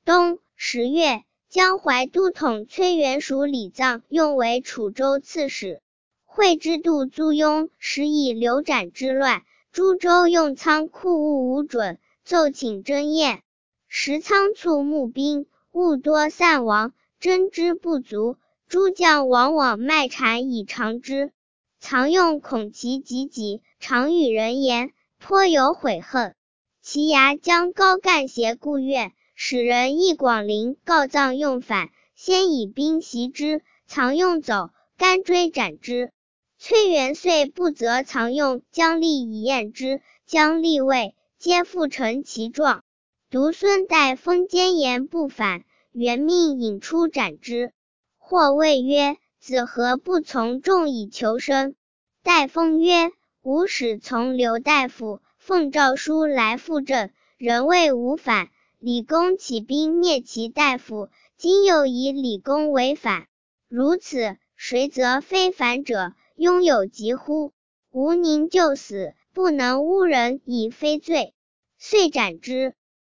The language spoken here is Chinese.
冬10月，江淮都统崔元属李臧用为楚州刺史，会知度租庸时以流斩之乱，诸州用仓库务无准，奏请征验，时仓促募兵，物多散亡，征之不足，诸将往往卖产以偿之。藏用恐其己己，常与人言，颇有悔恨。其衙将高干协顾院，使人诣广陵告臧用反，先以兵袭之，藏用走，甘追斩之。崔元遂不责藏用，将立以验之，将立位，皆复成其状。独孙代封奸言不反，元命引出斩之。或谓曰：子何不从众以求生？代封曰：吾使从刘大夫奉诏书来复政，人谓吾反，李公起兵灭其大夫，今又以李公为反，如此，谁则非反者？庸有疾乎？吾宁就死，不能诬人以非罪。遂斩之。